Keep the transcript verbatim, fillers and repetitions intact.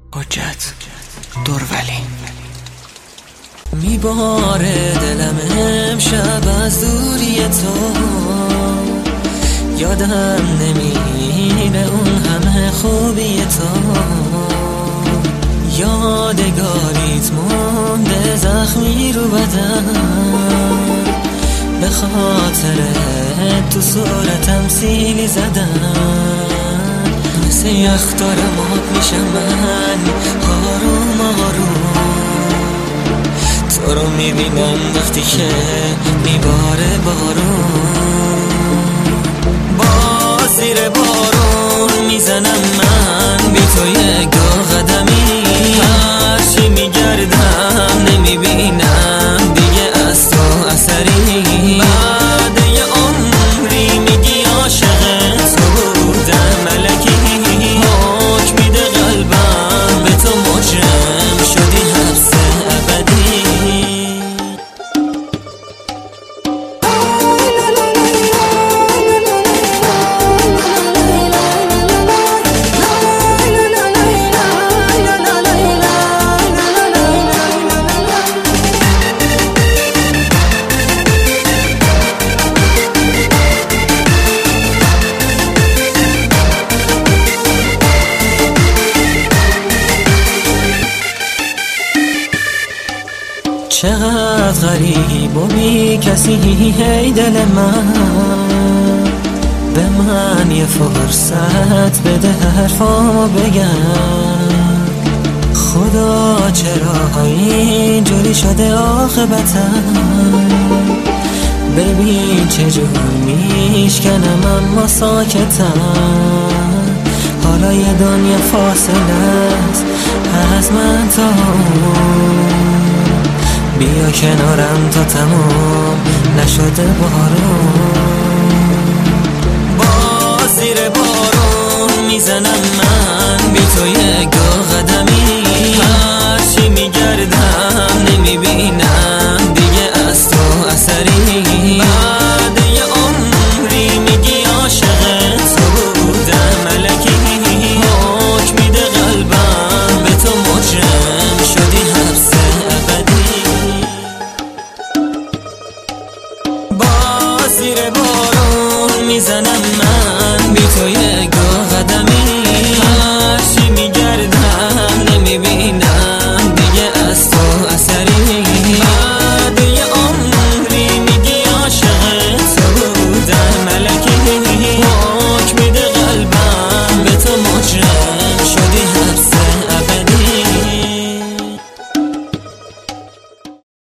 حجت دورولی میباره دلم امشب از دوری تو، یادم نمیره اون همه خوبی تو، یادگاریت مونده زخمی رو بدن، به خاطر تو صورتم سیلی زدن، مثل یخ دارم آب میشم من آروم آروم، تو رو میبینم وقتی که میباره بارون، با زیر بارون میزنم من بی تو یک دو قدمی، هرچی میگردم نمیبینم دیگه از تو اثری، بعد یه عمری میگی عاشق تو بودم ملکی، حکم میده قلبم به تو مجرم شدی حبس ابدی. چقدر غریب و بی کسی هی دل من، به من یه فرصت بده حرفامو بگم، خدا چرا اینجوری شده عاقبتم، ببین چجور میشکنم اما ساکتم، حالا یه دنیا فاصله است از من تا بیا کنارم تا تمام نشده بارون، با زیر بارون میزنم من بی تو یک